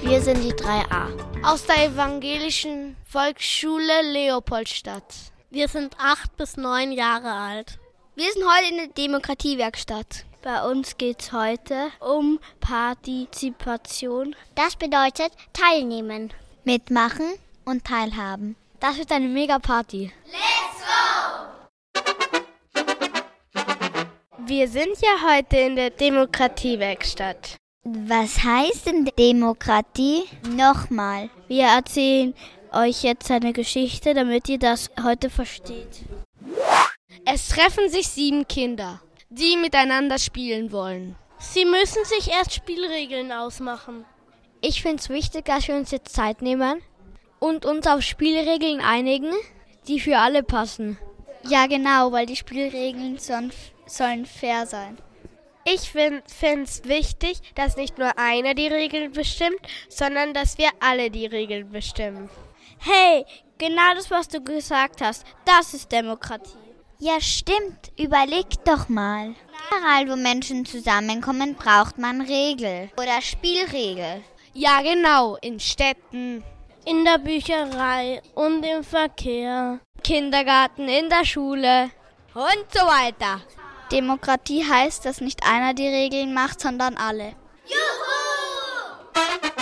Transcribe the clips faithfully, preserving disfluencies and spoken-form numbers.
Wir sind die drei A. Aus der evangelischen Volksschule Leopoldstadt. Wir sind acht bis neun Jahre alt. Wir sind heute in der Demokratiewerkstatt. Bei uns geht es heute um Partizipation. Das bedeutet teilnehmen, mitmachen und teilhaben. Das wird eine Mega-Party. Let's go! Wir sind ja heute in der Demokratiewerkstatt. Was heißt denn Demokratie? Nochmal. Wir erzählen euch jetzt eine Geschichte, damit ihr das heute versteht. Es treffen sich sieben Kinder, die miteinander spielen wollen. Sie müssen sich erst Spielregeln ausmachen. Ich finde es wichtig, dass wir uns jetzt Zeit nehmen und uns auf Spielregeln einigen, die für alle passen. Ja, genau, weil die Spielregeln sollen, sollen fair sein. Ich finde es wichtig, dass nicht nur einer die Regeln bestimmt, sondern dass wir alle die Regeln bestimmen. Hey, genau das, was du gesagt hast, das ist Demokratie. Ja, stimmt. Überleg doch mal. Überall, wo Menschen zusammenkommen, braucht man Regel oder Spielregel. Ja, genau. In Städten, in der Bücherei und im Verkehr, Kindergarten, in der Schule und so weiter. Demokratie heißt, dass nicht einer die Regeln macht, sondern alle. Juhu!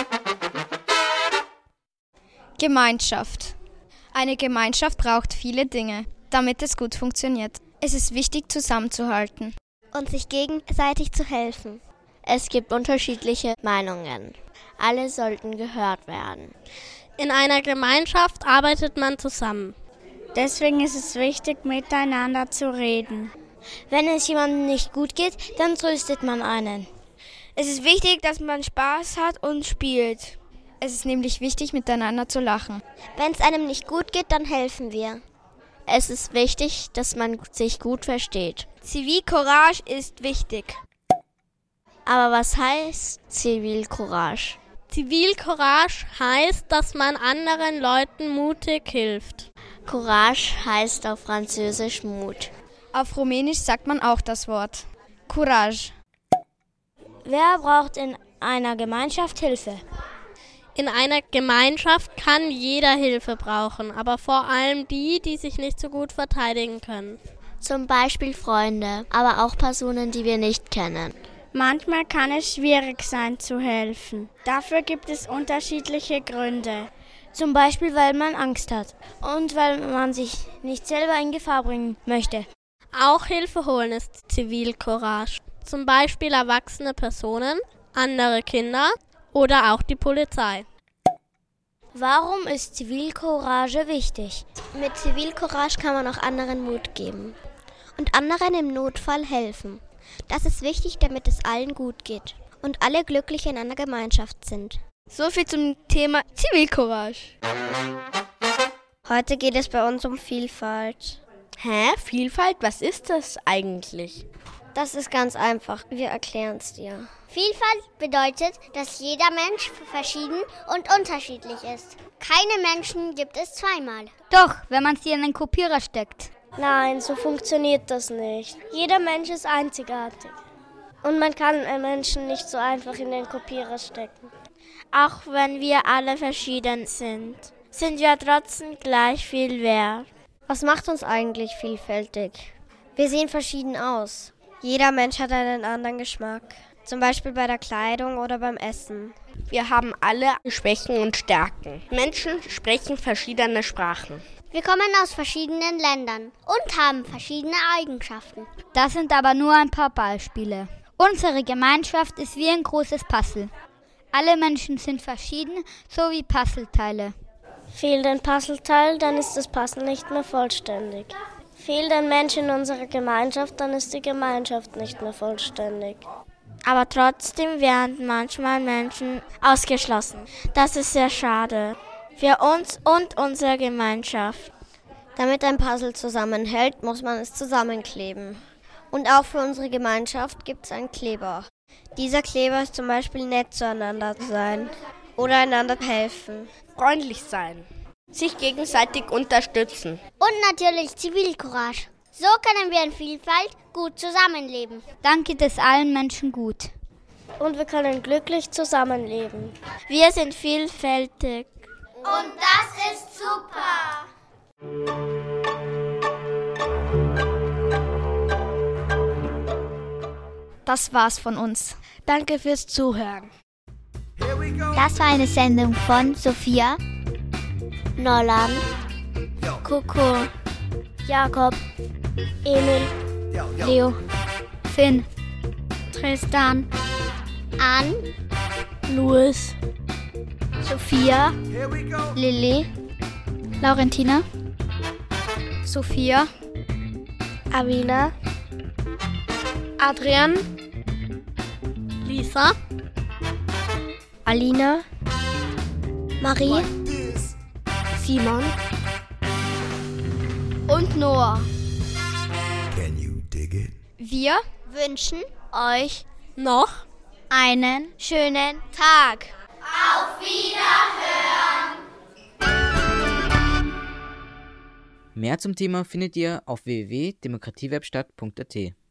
Gemeinschaft. Eine Gemeinschaft braucht viele Dinge, damit es gut funktioniert. Es ist wichtig, zusammenzuhalten und sich gegenseitig zu helfen. Es gibt unterschiedliche Meinungen. Alle sollten gehört werden. In einer Gemeinschaft arbeitet man zusammen. Deswegen ist es wichtig, miteinander zu reden. Wenn es jemandem nicht gut geht, dann tröstet man einen. Es ist wichtig, dass man Spaß hat und spielt. Es ist nämlich wichtig, miteinander zu lachen. Wenn es einem nicht gut geht, dann helfen wir. Es ist wichtig, dass man sich gut versteht. Zivilcourage ist wichtig. Aber was heißt Zivilcourage? Zivilcourage heißt, dass man anderen Leuten mutig hilft. Courage heißt auf Französisch Mut. Auf Rumänisch sagt man auch das Wort Courage. Wer braucht in einer Gemeinschaft Hilfe? In einer Gemeinschaft kann jeder Hilfe brauchen, aber vor allem die, die sich nicht so gut verteidigen können. Zum Beispiel Freunde, aber auch Personen, die wir nicht kennen. Manchmal kann es schwierig sein zu helfen. Dafür gibt es unterschiedliche Gründe. Zum Beispiel, weil man Angst hat und weil man sich nicht selber in Gefahr bringen möchte. Auch Hilfe holen ist Zivilcourage. Zum Beispiel erwachsene Personen, andere Kinder oder auch die Polizei. Warum ist Zivilcourage wichtig? Mit Zivilcourage kann man auch anderen Mut geben und anderen im Notfall helfen. Das ist wichtig, damit es allen gut geht und alle glücklich in einer Gemeinschaft sind. So viel zum Thema Zivilcourage. Heute geht es bei uns um Vielfalt. Hä? Vielfalt? Was ist das eigentlich? Das ist ganz einfach. Wir erklären es dir. Vielfalt bedeutet, dass jeder Mensch verschieden und unterschiedlich ist. Keine Menschen gibt es zweimal. Doch, wenn man sie in einen Kopierer steckt. Nein, so funktioniert das nicht. Jeder Mensch ist einzigartig. Und man kann einen Menschen nicht so einfach in den Kopierer stecken. Auch wenn wir alle verschieden sind, sind wir trotzdem gleich viel wert. Was macht uns eigentlich vielfältig? Wir sehen verschieden aus. Jeder Mensch hat einen anderen Geschmack. Zum Beispiel bei der Kleidung oder beim Essen. Wir haben alle Schwächen und Stärken. Menschen sprechen verschiedene Sprachen. Wir kommen aus verschiedenen Ländern und haben verschiedene Eigenschaften. Das sind aber nur ein paar Beispiele. Unsere Gemeinschaft ist wie ein großes Puzzle. Alle Menschen sind verschieden, so wie Puzzleteile. Fehlt ein Puzzleteil, dann ist das Puzzle nicht mehr vollständig. Fehlt ein Mensch in unserer Gemeinschaft, dann ist die Gemeinschaft nicht mehr vollständig. Aber trotzdem werden manchmal Menschen ausgeschlossen. Das ist sehr schade. Für uns und unsere Gemeinschaft. Damit ein Puzzle zusammenhält, muss man es zusammenkleben. Und auch für unsere Gemeinschaft gibt es einen Kleber. Dieser Kleber ist zum Beispiel nett zueinander sein oder einander helfen. Freundlich sein. Sich gegenseitig unterstützen. Und natürlich Zivilcourage. So können wir in Vielfalt gut zusammenleben. Dann geht es allen Menschen gut. Und wir können glücklich zusammenleben. Wir sind vielfältig. Und das ist super. Das war's von uns. Danke fürs Zuhören. Das war eine Sendung von Sophia, Nolan, Coco, Jakob, Emil, Leo, Finn, Tristan, Ann, Louis, Sophia, Lilly, Laurentina, Sophia, Avina, Adrian, Lisa, Alina, Marie, Simon und Noah. Can you dig it? Wir wünschen euch noch einen schönen Tag. Auf Wiederhören. Mehr zum Thema findet ihr auf w w w punkt demokratiewerkstatt punkt a t.